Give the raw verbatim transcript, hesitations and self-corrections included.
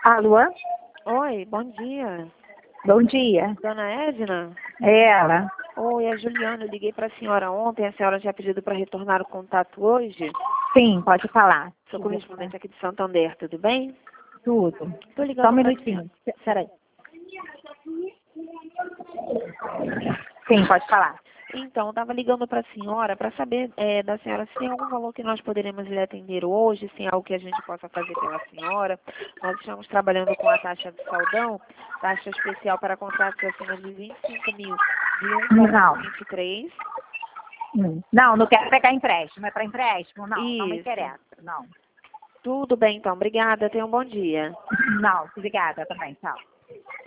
Alô? Oi, bom dia. Bom dia. Dona Edna? É ela. Oi, é Juliana. Eu liguei para a senhora ontem. A senhora já pediu para retornar o contato hoje? Sim, pode falar. Sou correspondente aqui de Santander, tudo bem? Tudo. Tô ligando Só um pra minutinho. Peraí. Sim, pode falar. Então, eu estava ligando para a senhora para saber é, da senhora se tem algum valor que nós poderemos lhe atender hoje, se tem algo que a gente possa fazer pela senhora. Nós estamos trabalhando com a taxa de saldão, taxa especial para contratos acima de vinte e cinco mil de Não. um vírgula vinte e três. Hum. Não, não quero pegar empréstimo. É para empréstimo? Não, não me Isso. interessa. Não. Tudo bem, então. Obrigada. Tenha um bom dia. Não, obrigada também. Tchau.